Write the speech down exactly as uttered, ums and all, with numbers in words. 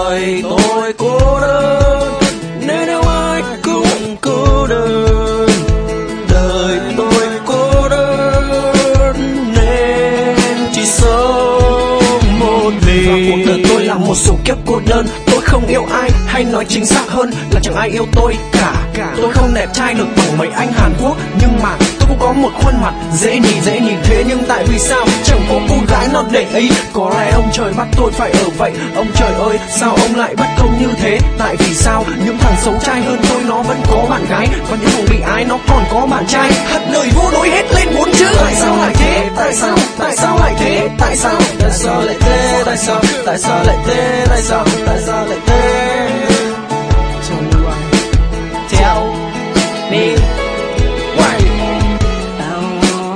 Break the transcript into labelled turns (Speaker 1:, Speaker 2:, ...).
Speaker 1: đời tôi cô đơn, nên nếu ai cũng cô đơn. Đời tôi cô đơn nên chỉ sống một mình. Và cuộc đời tôi là một số kiếp cô đơn. Tôi không yêu ai, hay nói chính xác hơn là chẳng ai yêu tôi cả. Tôi không đẹp trai được bằng mấy anh Hàn Quốc, nhưng mà tôi cũng có một khuôn mặt dễ nhìn dễ nhìn. Thế nhưng tại vì sao chẳng có cô gái nào để ý? Có lẽ ông trời bắt tôi phải ở vậy. Ông trời ơi, sao ông lại bất công như thế? Tại vì sao những thằng xấu trai hơn tôi nó vẫn có bạn gái, và những thằng bị ái nó còn có bạn trai? Hất đời vô đối hết lên bốn chữ. Tại sao lại thế? Tại sao? Tại sao lại thế? Tại sao? Tại sao lại thế? Tại sao? Tại sao lại thế? Tại sao? Tại